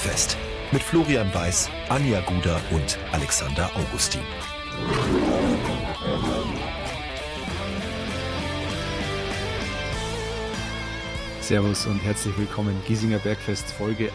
Bergfest mit Florian Weiß, Anja Guder und Alexander Augustin. Servus und herzlich willkommen. Giesinger Bergfest Folge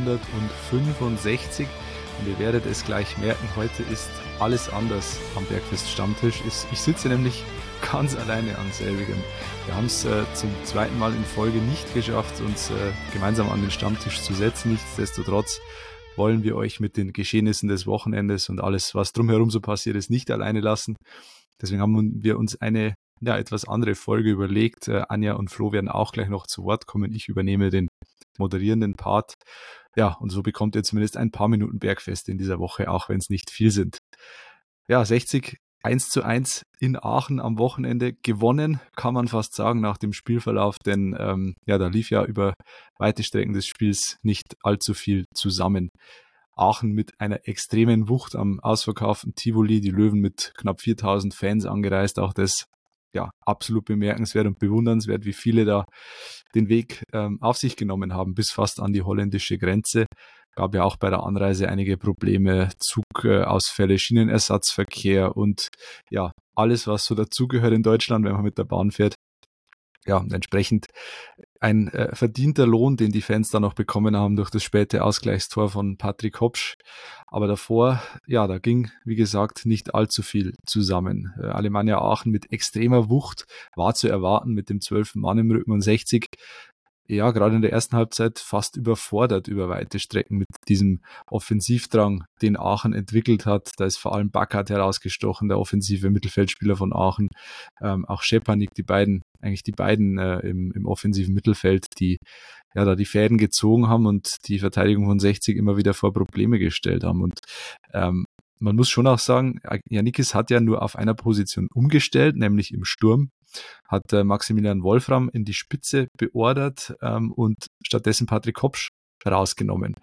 165. Und ihr werdet es gleich merken, heute ist alles anders am Bergfest Stammtisch. Ich sitze nämlich ganz alleine an selbigem. Wir haben es zum zweiten Mal in Folge nicht geschafft, uns gemeinsam an den Stammtisch zu setzen. Nichtsdestotrotz wollen wir euch mit den Geschehnissen des Wochenendes und alles, was drumherum so passiert ist, nicht alleine lassen. Deswegen haben wir uns eine etwas andere Folge überlegt. Anja und Flo werden auch gleich noch zu Wort kommen. Ich übernehme den moderierenden Part. Ja, und so bekommt ihr zumindest ein paar Minuten Bergfest in dieser Woche, auch wenn es nicht viel sind. Ja, 60 1:1 in Aachen am Wochenende gewonnen, kann man fast sagen, nach dem Spielverlauf, denn da lief ja über weite Strecken des Spiels nicht allzu viel zusammen. Aachen mit einer extremen Wucht am ausverkauften Tivoli, die Löwen mit knapp 4000 Fans angereist, auch das absolut bemerkenswert und bewundernswert, wie viele da den Weg auf sich genommen haben, bis fast an die holländische Grenze. Gab ja auch bei der Anreise einige Probleme, Zugausfälle, Schienenersatzverkehr und alles, was so dazugehört in Deutschland, wenn man mit der Bahn fährt. Ja, und entsprechend ein verdienter Lohn, den die Fans dann noch bekommen haben durch das späte Ausgleichstor von Patrick Hopsch. Aber davor, da ging, wie gesagt, nicht allzu viel zusammen. Alemannia Aachen mit extremer Wucht war zu erwarten mit dem 12. Mann im Rücken und 60. Ja, gerade in der ersten Halbzeit fast überfordert über weite Strecken mit diesem Offensivdrang, den Aachen entwickelt hat. Da ist vor allem Backert herausgestochen, der offensive Mittelfeldspieler von Aachen. Auch Schepanik, die beiden im offensiven Mittelfeld, die da die Fäden gezogen haben und die Verteidigung von 60 immer wieder vor Probleme gestellt haben. Und man muss schon auch sagen, Janikis hat ja nur auf einer Position umgestellt, nämlich im Sturm. Hat Maximilian Wolfram in die Spitze beordert und stattdessen Patrick Hopsch rausgenommen.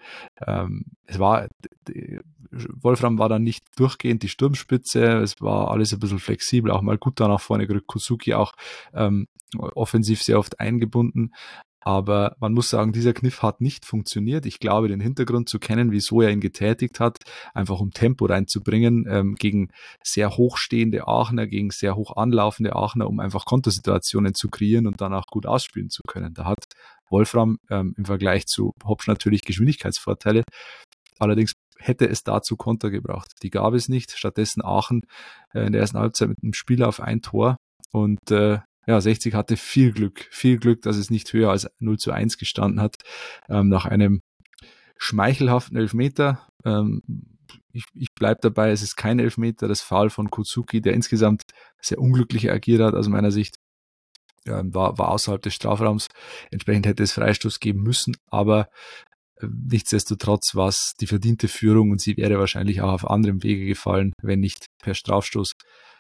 Wolfram war dann nicht durchgehend die Sturmspitze, es war alles ein bisschen flexibel, auch mal gut da nach vorne gerückt, Kosugi auch offensiv sehr oft eingebunden. Aber man muss sagen, dieser Kniff hat nicht funktioniert. Ich glaube, den Hintergrund zu kennen, wieso er ihn getätigt hat, einfach um Tempo reinzubringen, gegen sehr hochstehende Aachener, gegen sehr hoch anlaufende Aachener, um einfach Kontersituationen zu kreieren und dann auch gut ausspielen zu können. Da hat Wolfram im Vergleich zu Hopsch natürlich Geschwindigkeitsvorteile. Allerdings hätte es dazu Konter gebraucht. Die gab es nicht. Stattdessen Aachen in der ersten Halbzeit mit einem Spiel auf ein Tor und 60 hatte viel Glück, dass es nicht höher als 0:1 gestanden hat, nach einem schmeichelhaften Elfmeter. Ich bleibe dabei, es ist kein Elfmeter, das Foul von Kozuki, der insgesamt sehr unglücklich agiert hat, aus meiner Sicht, war außerhalb des Strafraums. Entsprechend hätte es Freistoß geben müssen, aber nichtsdestotrotz war es die verdiente Führung und sie wäre wahrscheinlich auch auf anderem Wege gefallen, wenn nicht per Strafstoß.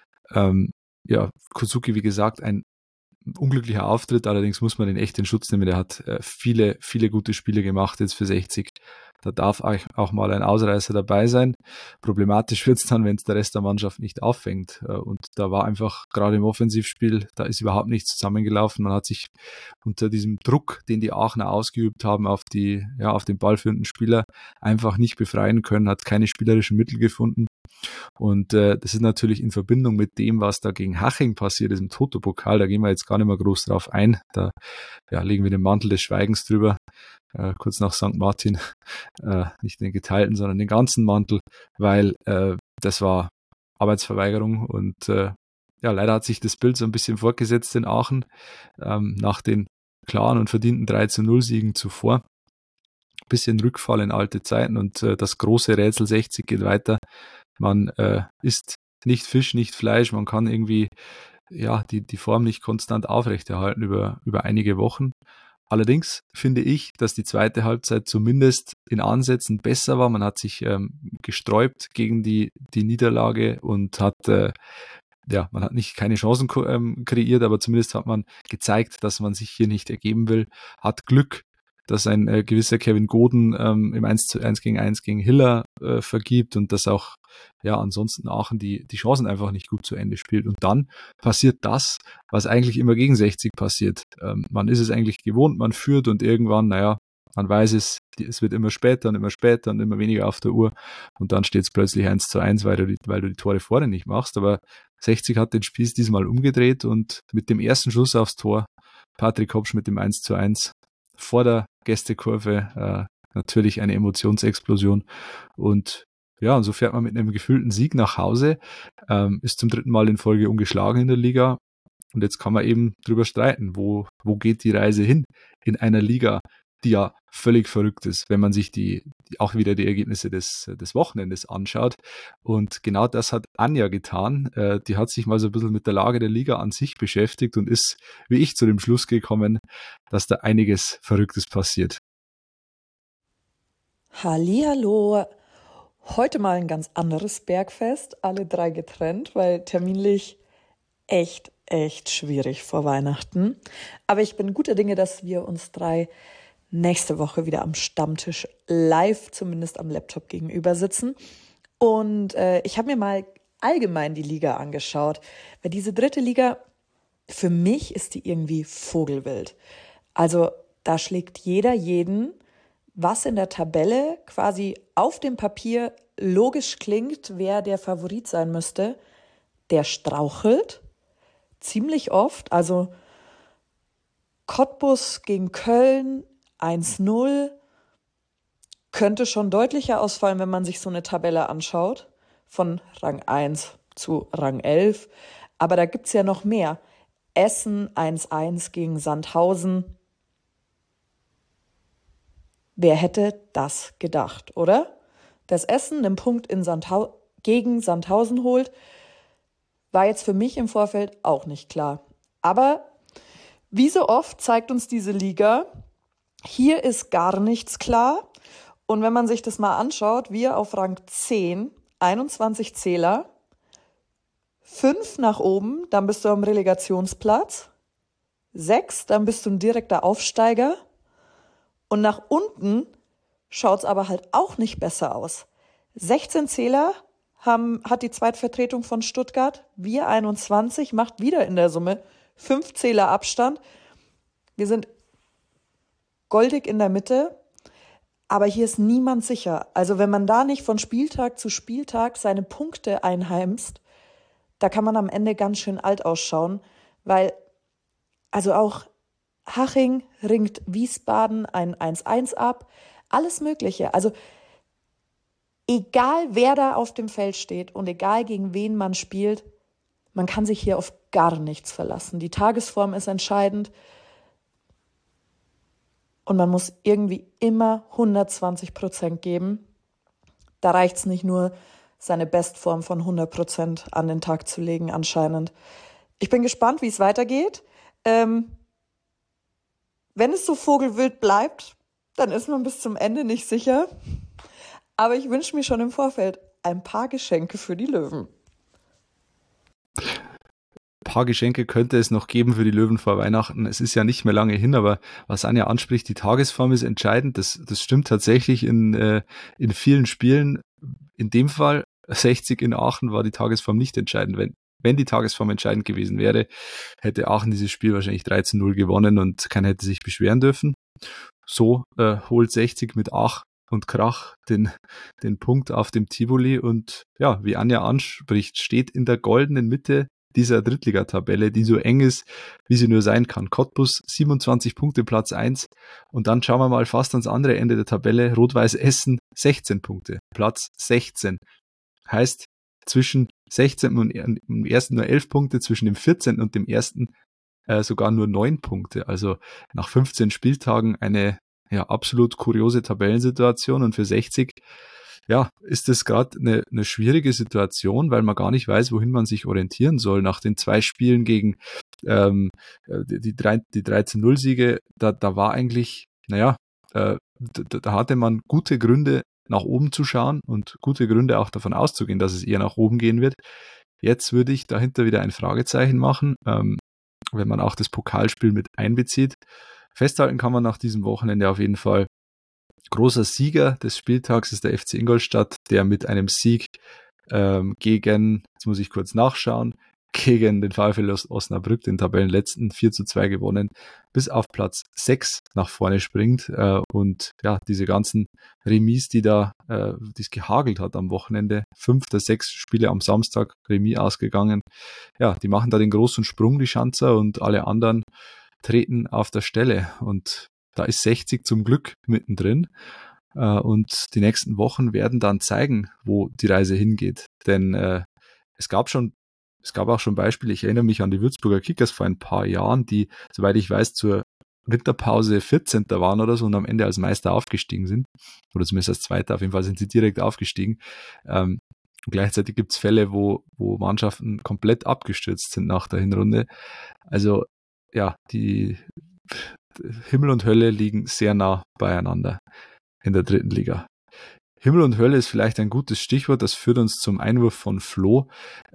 Kozuki, wie gesagt, ein unglücklicher Auftritt, allerdings muss man ihn echt in Schutz nehmen. Er hat viele, viele gute Spiele gemacht jetzt für 60. Da darf auch mal ein Ausreißer dabei sein. Problematisch wird es dann, wenn es der Rest der Mannschaft nicht auffängt. Und da war einfach gerade im Offensivspiel, da ist überhaupt nichts zusammengelaufen. Man hat sich unter diesem Druck, den die Aachener ausgeübt haben auf den ballführenden Spieler, einfach nicht befreien können, hat keine spielerischen Mittel gefunden. Und das ist natürlich in Verbindung mit dem, was da gegen Haching passiert ist im Toto-Pokal, da gehen wir jetzt gar nicht mehr groß drauf ein, da legen wir den Mantel des Schweigens drüber, kurz nach St. Martin, nicht den geteilten, sondern den ganzen Mantel, weil das war Arbeitsverweigerung und leider hat sich das Bild so ein bisschen fortgesetzt in Aachen, nach den klaren und verdienten 3:0 Siegen zuvor. Bisschen Rückfall in alte Zeiten und das große Rätsel 60 geht weiter. Man isst nicht Fisch, nicht Fleisch, man kann irgendwie die Form nicht konstant aufrechterhalten über einige Wochen. Allerdings finde ich, dass die zweite Halbzeit zumindest in Ansätzen besser war. Man hat sich gesträubt gegen die Niederlage und hat man hat keine Chancen kreiert, aber zumindest hat man gezeigt, dass man sich hier nicht ergeben will, hat Glück, dass ein gewisser Kevin Goden im 1:1 gegen Hiller vergibt und dass auch ansonsten Aachen die Chancen einfach nicht gut zu Ende spielt. Und dann passiert das, was eigentlich immer gegen 60 passiert. Man ist es eigentlich gewohnt, man führt und irgendwann, Man weiß es wird immer später und immer weniger auf der Uhr und dann steht es plötzlich 1:1, weil du die Tore vorne nicht machst. Aber 60 hat den Spieß diesmal umgedreht und mit dem ersten Schuss aufs Tor, Patrick Hopsch mit dem 1:1 vor der Gästekurve, natürlich eine Emotionsexplosion. Und ja, und so fährt man mit einem gefühlten Sieg nach Hause, ist zum 3. Mal in Folge ungeschlagen in der Liga. Und jetzt kann man eben drüber streiten, wo geht die Reise hin in einer Liga, die ja völlig verrückt ist, wenn man sich auch wieder die Ergebnisse des Wochenendes anschaut. Und genau das hat Anja getan. Die hat sich mal so ein bisschen mit der Lage der Liga an sich beschäftigt und ist, wie ich, zu dem Schluss gekommen, dass da einiges Verrücktes passiert. Hallihallo. Heute mal ein ganz anderes Bergfest, alle 3 getrennt, weil terminlich echt schwierig vor Weihnachten. Aber ich bin guter Dinge, dass wir uns 3 nächste Woche wieder am Stammtisch live, zumindest am Laptop gegenüber sitzen. Und ich habe mir mal allgemein die Liga angeschaut, weil diese 3. Liga, für mich ist die irgendwie vogelwild. Also da schlägt jeder jeden, was in der Tabelle quasi auf dem Papier logisch klingt, wer der Favorit sein müsste, der strauchelt ziemlich oft. Also Cottbus gegen Köln 1:0 könnte schon deutlicher ausfallen, wenn man sich so eine Tabelle anschaut, von Rang 1 zu Rang 11. Aber da gibt's ja noch mehr. Essen 1:1 gegen Sandhausen. Wer hätte das gedacht, oder? Dass Essen einen Punkt gegen Sandhausen holt, war jetzt für mich im Vorfeld auch nicht klar. Aber wie so oft zeigt uns diese Liga, hier ist gar nichts klar. Und wenn man sich das mal anschaut, wir auf Rang 10, 21 Zähler, 5 nach oben, dann bist du am Relegationsplatz, 6, dann bist du ein direkter Aufsteiger. Und nach unten schaut es aber halt auch nicht besser aus. 16 Zähler hat die Zweitvertretung von Stuttgart. Wir 21, macht wieder in der Summe 5 Zähler Abstand. Wir sind goldig in der Mitte, aber hier ist niemand sicher. Also wenn man da nicht von Spieltag zu Spieltag seine Punkte einheimst, da kann man am Ende ganz schön alt ausschauen, weil also auch Haching ringt Wiesbaden ein 1:1 ab, alles Mögliche. Also egal, wer da auf dem Feld steht und egal, gegen wen man spielt, man kann sich hier auf gar nichts verlassen. Die Tagesform ist entscheidend und man muss irgendwie immer 120% geben. Da reicht es nicht nur, seine Bestform von 100% an den Tag zu legen, anscheinend. Ich bin gespannt, wie es weitergeht. Wenn es so vogelwild bleibt, dann ist man bis zum Ende nicht sicher. Aber ich wünsche mir schon im Vorfeld ein paar Geschenke für die Löwen. Ein paar Geschenke könnte es noch geben für die Löwen vor Weihnachten. Es ist ja nicht mehr lange hin, aber was Anja anspricht, die Tagesform ist entscheidend. Das stimmt tatsächlich in vielen Spielen. In dem Fall 60 in Aachen war die Tagesform nicht entscheidend. Wenn die Tagesform entscheidend gewesen wäre, hätte Aachen dieses Spiel wahrscheinlich 13:0 gewonnen und keiner hätte sich beschweren dürfen. So holt 60 mit Ach und Krach den Punkt auf dem Tivoli und ja, wie Anja anspricht, steht in der goldenen Mitte dieser Drittligatabelle, die so eng ist, wie sie nur sein kann. Cottbus 27 Punkte, Platz 1 und dann schauen wir mal fast ans andere Ende der Tabelle. Rot-Weiß Essen 16 Punkte, Platz 16. Heißt, zwischen 16. und dem ersten nur 11 Punkte, zwischen dem 14. und dem ersten sogar nur 9 Punkte. Also nach 15 Spieltagen eine absolut kuriose Tabellensituation und für 60 ist das gerade eine schwierige Situation, weil man gar nicht weiß, wohin man sich orientieren soll. Nach den 2 Spielen gegen die 13:0-Siege, da war eigentlich, da hatte man gute Gründe, nach oben zu schauen und gute Gründe auch davon auszugehen, dass es eher nach oben gehen wird. Jetzt würde ich dahinter wieder ein Fragezeichen machen, wenn man auch das Pokalspiel mit einbezieht. Festhalten kann man nach diesem Wochenende auf jeden Fall, großer Sieger des Spieltags ist der FC Ingolstadt, der mit einem Sieg gegen, jetzt muss ich kurz nachschauen, gegen den VfL Osnabrück, den Tabellenletzten, 4:2 gewonnen, bis auf Platz 6 nach vorne springt. Und ja, diese ganzen Remis, die es gehagelt hat am Wochenende, 5 der 6 Spiele am Samstag Remis ausgegangen. Ja, die machen da den großen Sprung, die Schanzer, und alle anderen treten auf der Stelle. Und da ist 60 zum Glück mittendrin. Und die nächsten Wochen werden dann zeigen, wo die Reise hingeht. Denn es gab auch schon Beispiele, ich erinnere mich an die Würzburger Kickers vor ein paar Jahren, die, soweit ich weiß, zur Winterpause 14. waren oder so und am Ende als Meister aufgestiegen sind. Oder zumindest als Zweiter, auf jeden Fall sind sie direkt aufgestiegen. Und gleichzeitig gibt es Fälle, wo Mannschaften komplett abgestürzt sind nach der Hinrunde. Also ja, die Himmel und Hölle liegen sehr nah beieinander in der 3. Liga. Himmel und Hölle ist vielleicht ein gutes Stichwort, das führt uns zum Einwurf von Flo.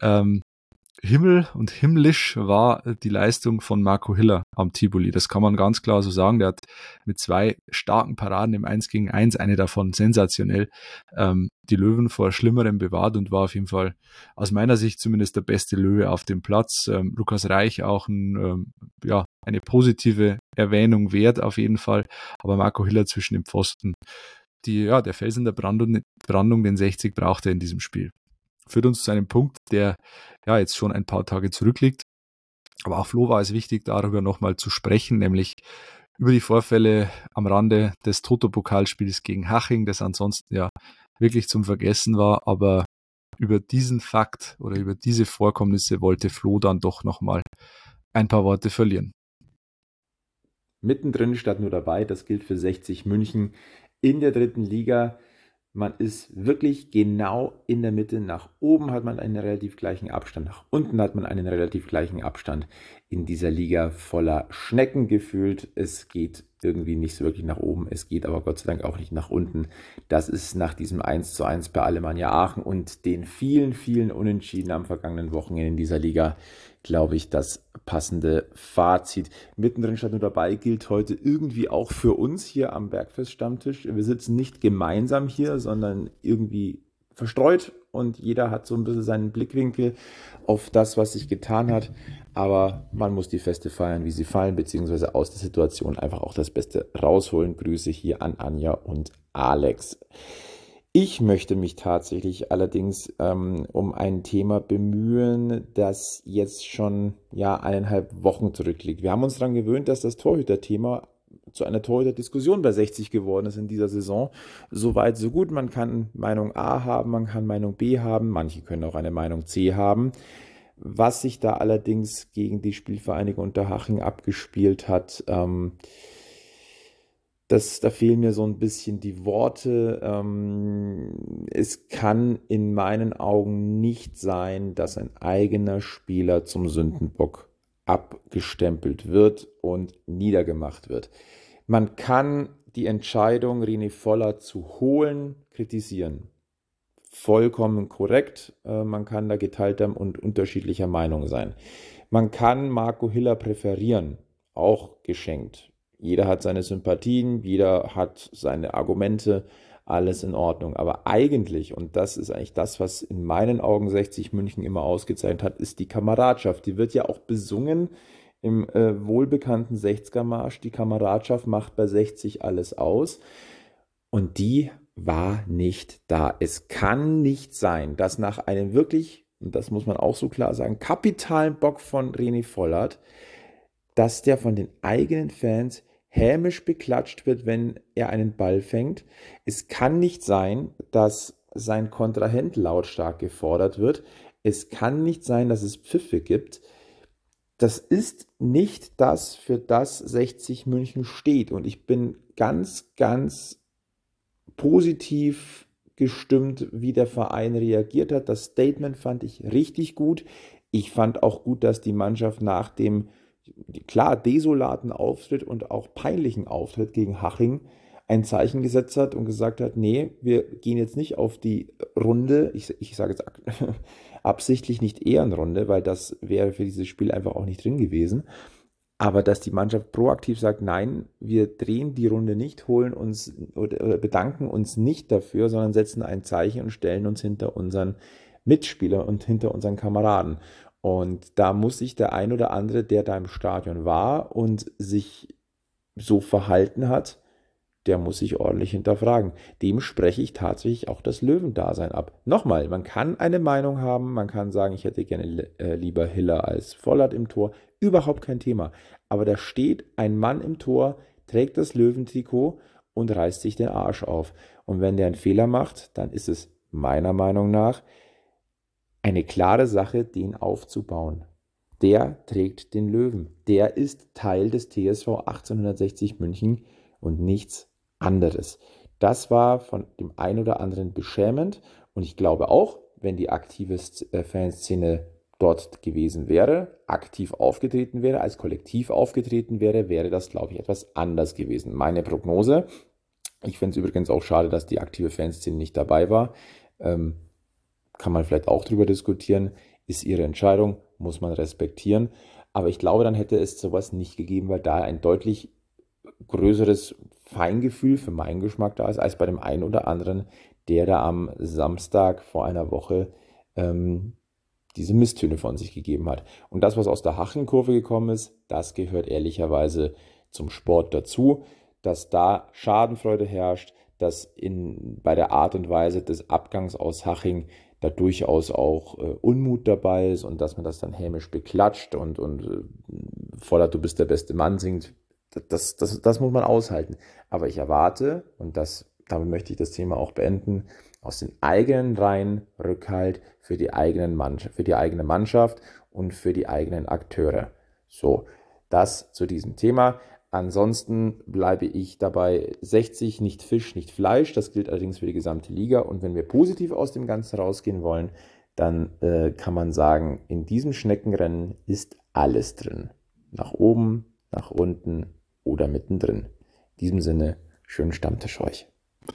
Himmel und himmlisch war die Leistung von Marco Hiller am Tivoli. Das kann man ganz klar so sagen. Der hat mit 2 starken Paraden im 1 gegen 1, eine davon sensationell, die Löwen vor Schlimmerem bewahrt und war auf jeden Fall aus meiner Sicht zumindest der beste Löwe auf dem Platz. Lukas Reich auch eine positive Erwähnung wert auf jeden Fall, aber Marco Hiller zwischen den Pfosten, der Felsen der Brandung, den 60 brauchte in diesem Spiel. Führt uns zu einem Punkt, der ja jetzt schon ein paar Tage zurückliegt. Aber auch Flo war es wichtig, darüber nochmal zu sprechen, nämlich über die Vorfälle am Rande des Toto-Pokalspiels gegen Haching, das ansonsten ja wirklich zum Vergessen war. Aber über diesen Fakt oder über diese Vorkommnisse wollte Flo dann doch nochmal ein paar Worte verlieren. Mittendrin statt nur dabei, das gilt für 60 München in der 3. Liga. Man ist wirklich genau in der Mitte. Nach oben hat man einen relativ gleichen Abstand, nach unten hat man einen relativ gleichen Abstand. In dieser Liga voller Schnecken gefühlt. Es geht irgendwie nicht so wirklich nach oben, es geht aber Gott sei Dank auch nicht nach unten. Das ist nach diesem 1:1 bei Alemannia Aachen und den vielen, vielen Unentschieden am vergangenen Wochenende in dieser Liga, glaube ich, das passende Fazit. Mittendrin statt nur dabei gilt heute irgendwie auch für uns hier am Bergfest-Stammtisch. Wir sitzen nicht gemeinsam hier, sondern irgendwie verstreut und jeder hat so ein bisschen seinen Blickwinkel auf das, was sich getan hat. Aber man muss die Feste feiern, wie sie fallen, beziehungsweise aus der Situation einfach auch das Beste rausholen. Grüße hier an Anja und Alex. Ich möchte mich tatsächlich allerdings um ein Thema bemühen, das jetzt schon 1,5 Wochen zurückliegt. Wir haben uns daran gewöhnt, dass das Torhüter-Thema zu einer Torhüter-Diskussion bei 60 geworden ist in dieser Saison. So weit, so gut. Man kann Meinung A haben, man kann Meinung B haben, manche können auch eine Meinung C haben. Was sich da allerdings gegen die Spielvereinigung Unterhaching abgespielt hat, da fehlen mir so ein bisschen die Worte. Es kann in meinen Augen nicht sein, dass ein eigener Spieler zum Sündenbock abgestempelt wird und niedergemacht wird. Man kann die Entscheidung, René Voller zu holen, kritisieren. Vollkommen korrekt. Man kann da geteilter und unterschiedlicher Meinung sein. Man kann Marco Hiller präferieren, auch geschenkt. Jeder hat seine Sympathien, jeder hat seine Argumente, alles in Ordnung. Aber eigentlich, und das ist eigentlich das, was in meinen Augen 60 München immer ausgezeichnet hat, ist die Kameradschaft. Die wird ja auch besungen im wohlbekannten 60er-Marsch. Die Kameradschaft macht bei 60 alles aus. Und die war nicht da. Es kann nicht sein, dass nach einem wirklich, und das muss man auch so klar sagen, kapitalen Bock von René Vollert, dass der von den eigenen Fans hämisch beklatscht wird, wenn er einen Ball fängt. Es kann nicht sein, dass sein Kontrahent lautstark gefordert wird. Es kann nicht sein, dass es Pfiffe gibt. Das ist nicht das, für das 60 München steht. Und ich bin ganz, ganz positiv gestimmt, wie der Verein reagiert hat. Das Statement fand ich richtig gut. Ich fand auch gut, dass die Mannschaft nach dem klar desolaten Auftritt und auch peinlichen Auftritt gegen Haching ein Zeichen gesetzt hat und gesagt hat, nee, wir gehen jetzt nicht auf die Runde, ich sage jetzt absichtlich nicht Ehrenrunde, weil das wäre für dieses Spiel einfach auch nicht drin gewesen, aber dass die Mannschaft proaktiv sagt, nein, wir drehen die Runde nicht, holen uns oder bedanken uns nicht dafür, sondern setzen ein Zeichen und stellen uns hinter unseren Mitspieler und hinter unseren Kameraden. Und da muss sich der ein oder andere, der da im Stadion war und sich so verhalten hat, der muss sich ordentlich hinterfragen. Dem spreche ich tatsächlich auch das Löwendasein ab. Nochmal, man kann eine Meinung haben, man kann sagen, ich hätte gerne lieber Hiller als Vollert im Tor, überhaupt kein Thema. Aber da steht ein Mann im Tor, trägt das Löwentrikot und reißt sich den Arsch auf. Und wenn der einen Fehler macht, dann ist es meiner Meinung nach eine klare Sache, den aufzubauen. Der trägt den Löwen. Der ist Teil des TSV 1860 München und nichts anderes. Das war von dem einen oder anderen beschämend und ich glaube auch, wenn die aktive Fanszene dort gewesen wäre, aktiv aufgetreten wäre, als Kollektiv aufgetreten wäre, wäre das, glaube ich, etwas anders gewesen. Meine Prognose. Ich finde es übrigens auch schade, dass die aktive Fanszene nicht dabei war. Kann man vielleicht auch drüber diskutieren. Ist ihre Entscheidung, muss man respektieren. Aber ich glaube, dann hätte es sowas nicht gegeben, weil da ein deutlich größeres Feingefühl für meinen Geschmack da ist, als bei dem einen oder anderen, der da am Samstag vor einer Woche diese Misstöne von sich gegeben hat. Und das, was aus der Hachenkurve gekommen ist, das gehört ehrlicherweise zum Sport dazu, dass da Schadenfreude herrscht, dass bei der Art und Weise des Abgangs aus Haching da durchaus auch Unmut dabei ist und dass man das dann hämisch beklatscht und Vollert, du bist der beste Mann singt. Das muss man aushalten. Aber ich erwarte, und damit möchte ich das Thema auch beenden, aus den eigenen Reihen Rückhalt für die eigene Mannschaft und für die eigenen Akteure. So, das zu diesem Thema. Ansonsten bleibe ich dabei 60, nicht Fisch, nicht Fleisch. Das gilt allerdings für die gesamte Liga. Und wenn wir positiv aus dem Ganzen rausgehen wollen, dann kann man sagen, in diesem Schneckenrennen ist alles drin. Nach oben, nach unten oder mittendrin. In diesem Sinne, schönen Stammtisch euch.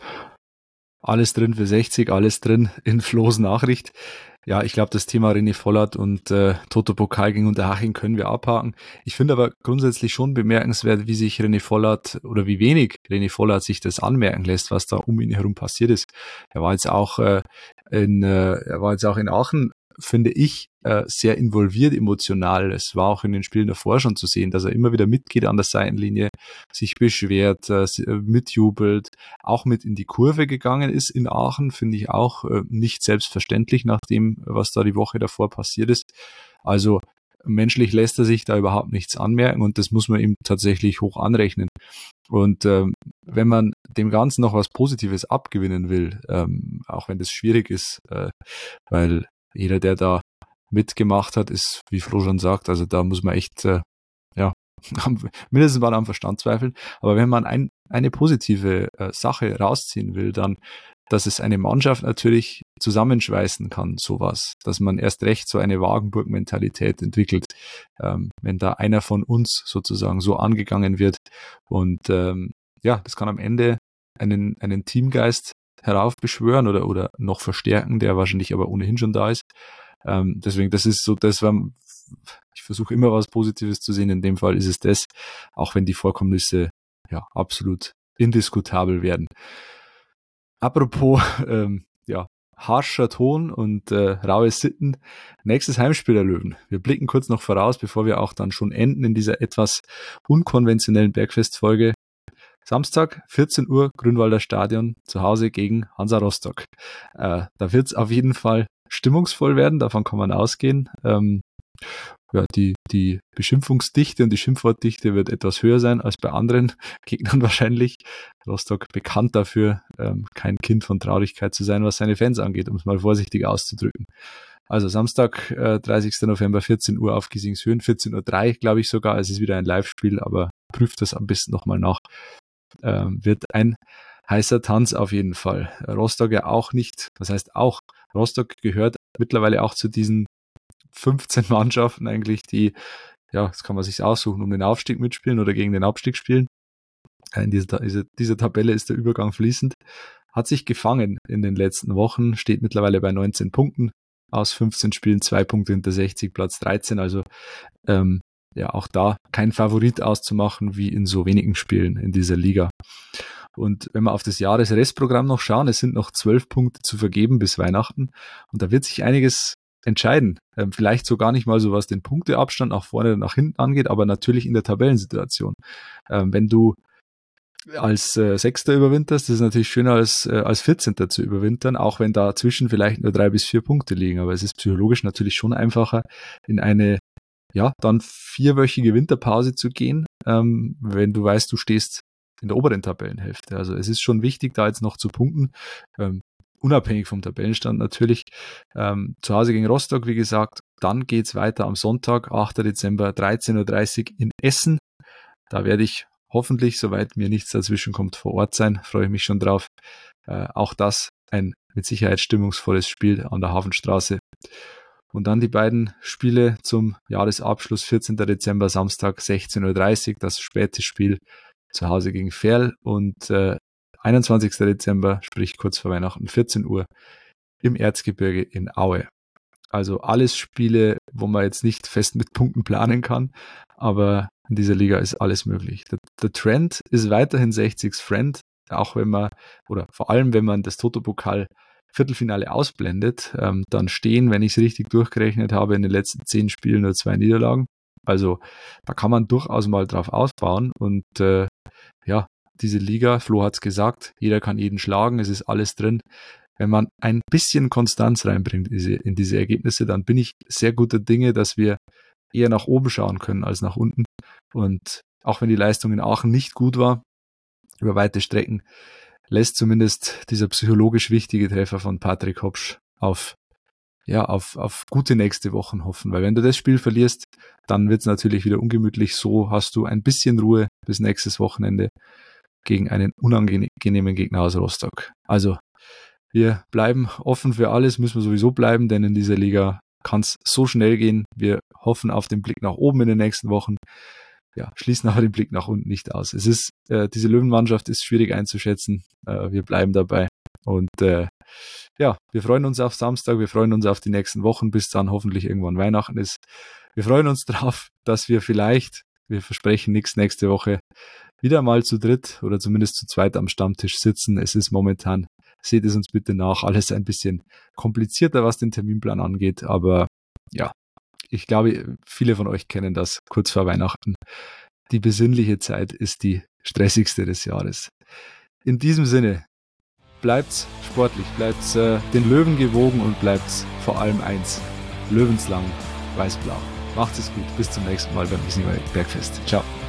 Alles drin für 60, alles drin in Flo's Nachricht. Ja, ich glaube, das Thema René Vollert und Toto Pokal gegen Unterhaching können wir abhaken. Ich finde aber grundsätzlich schon bemerkenswert, wie sich René Vollert oder wie wenig René Vollert sich das anmerken lässt, was da um ihn herum passiert ist. Er war jetzt auch in Aachen, finde ich, sehr involviert emotional. Es war auch in den Spielen davor schon zu sehen, dass er immer wieder mitgeht an der Seitenlinie, sich beschwert, mitjubelt, auch mit in die Kurve gegangen ist in Aachen, finde ich auch nicht selbstverständlich nach dem, was da die Woche davor passiert ist. Also menschlich lässt er sich da überhaupt nichts anmerken und das muss man ihm tatsächlich hoch anrechnen. Und wenn man dem Ganzen noch was Positives abgewinnen will, auch wenn das schwierig ist, weil jeder, der da mitgemacht hat, ist, wie Flo schon sagt, also da muss man echt, mindestens mal am Verstand zweifeln. Aber wenn man eine positive Sache rausziehen will, dann, dass es eine Mannschaft natürlich zusammenschweißen kann, sowas, dass man erst recht so eine Wagenburg-Mentalität entwickelt, wenn da einer von uns sozusagen so angegangen wird. Und das kann am Ende einen Teamgeist heraufbeschwören oder noch verstärken, der wahrscheinlich aber ohnehin schon da ist. Deswegen, das ist so das, ich versuche immer was Positives zu sehen. In dem Fall ist es das, auch wenn die Vorkommnisse ja absolut indiskutabel werden. Apropos harscher Ton und raue Sitten. Nächstes Heimspiel der Löwen. Wir blicken kurz noch voraus, bevor wir auch dann schon enden in dieser etwas unkonventionellen Bergfestfolge. Samstag, 14 Uhr, Grünwalder Stadion, zu Hause gegen Hansa Rostock. Da wird es auf jeden Fall stimmungsvoll werden, davon kann man ausgehen. Die Beschimpfungsdichte und die Schimpfwortdichte wird etwas höher sein als bei anderen Gegnern wahrscheinlich. Rostock bekannt dafür, kein Kind von Traurigkeit zu sein, was seine Fans angeht, um es mal vorsichtig auszudrücken. Also Samstag, 30. November, 14 Uhr auf Giesingshöhen, 14:03 Uhr, glaube ich sogar. Es ist wieder ein Live-Spiel, aber prüft das am besten nochmal nach. Wird ein heißer Tanz auf jeden Fall. Rostock ja auch nicht, das heißt auch, Rostock gehört mittlerweile auch zu diesen 15 Mannschaften eigentlich, die, das kann man sich aussuchen, um den Aufstieg mitspielen oder gegen den Abstieg spielen. In dieser Tabelle ist der Übergang fließend. Hat sich gefangen in den letzten Wochen, steht mittlerweile bei 19 Punkten aus 15 Spielen, 2 Punkte hinter 60, Platz 13, also auch da kein Favorit auszumachen, wie in so wenigen Spielen in dieser Liga. Und wenn wir auf das Jahresrestprogramm noch schauen, es sind noch 12 Punkte zu vergeben bis Weihnachten und da wird sich einiges entscheiden. Vielleicht so gar nicht mal so, was den Punkteabstand nach vorne oder nach hinten angeht, aber natürlich in der Tabellensituation. Wenn du als Sechster überwinterst, das ist natürlich schöner als 14. zu überwintern, auch wenn dazwischen vielleicht nur 3 bis 4 Punkte liegen. Aber es ist psychologisch natürlich schon einfacher, in eine dann 4-wöchige Winterpause zu gehen, wenn du weißt, du stehst in der oberen Tabellenhälfte. Also es ist schon wichtig, da jetzt noch zu punkten, unabhängig vom Tabellenstand natürlich. Zu Hause gegen Rostock, wie gesagt, dann geht's weiter am Sonntag, 8. Dezember, 13.30 Uhr in Essen. Da werde ich hoffentlich, soweit mir nichts dazwischen kommt, vor Ort sein. Freue ich mich schon drauf. Auch das ein mit Sicherheit stimmungsvolles Spiel an der Hafenstraße. Und dann die beiden Spiele zum Jahresabschluss, 14. Dezember, Samstag, 16.30 Uhr, das späte Spiel zu Hause gegen Verl und 21. Dezember, sprich kurz vor Weihnachten, 14 Uhr im Erzgebirge in Aue. Also alles Spiele, wo man jetzt nicht fest mit Punkten planen kann, aber in dieser Liga ist alles möglich. Der Trend ist weiterhin 60's Friend, auch wenn man, oder vor allem wenn man das Toto-Pokal Viertelfinale ausblendet, dann stehen, wenn ich es richtig durchgerechnet habe, in den letzten 10 Spielen nur 2 Niederlagen. Also da kann man durchaus mal drauf aufbauen und diese Liga, Flo hat es gesagt, jeder kann jeden schlagen, es ist alles drin. Wenn man ein bisschen Konstanz reinbringt in diese Ergebnisse, dann bin ich sehr guter Dinge, dass wir eher nach oben schauen können als nach unten. Und auch wenn die Leistung in Aachen nicht gut war, über weite Strecken, lässt zumindest dieser psychologisch wichtige Treffer von Patrick Hopsch auf gute nächste Wochen hoffen. Weil wenn du das Spiel verlierst, dann wird es natürlich wieder ungemütlich. So hast du ein bisschen Ruhe bis nächstes Wochenende gegen einen unangenehmen Gegner aus Rostock. Also wir bleiben offen für alles, müssen wir sowieso bleiben, denn in dieser Liga kann es so schnell gehen. Wir hoffen auf den Blick nach oben in den nächsten Wochen. Ja, schließen aber den Blick nach unten nicht aus. Es ist, diese Löwenmannschaft ist schwierig einzuschätzen. Wir bleiben dabei. Und wir freuen uns auf Samstag, wir freuen uns auf die nächsten Wochen, bis dann hoffentlich irgendwann Weihnachten ist. Wir freuen uns darauf, dass wir vielleicht, wir versprechen nichts, nächste Woche wieder mal zu dritt oder zumindest zu zweit am Stammtisch sitzen. Es ist momentan, seht es uns bitte nach, alles ein bisschen komplizierter, was den Terminplan angeht, aber ja, ich glaube, viele von euch kennen das kurz vor Weihnachten. Die besinnliche Zeit ist die stressigste des Jahres. In diesem Sinne, bleibt's sportlich, bleibt's den Löwen gewogen und bleibt's vor allem eins, löwenslang weiß-blau. Macht's es gut, bis zum nächsten Mal beim Wiesninger Bergfest. Ciao.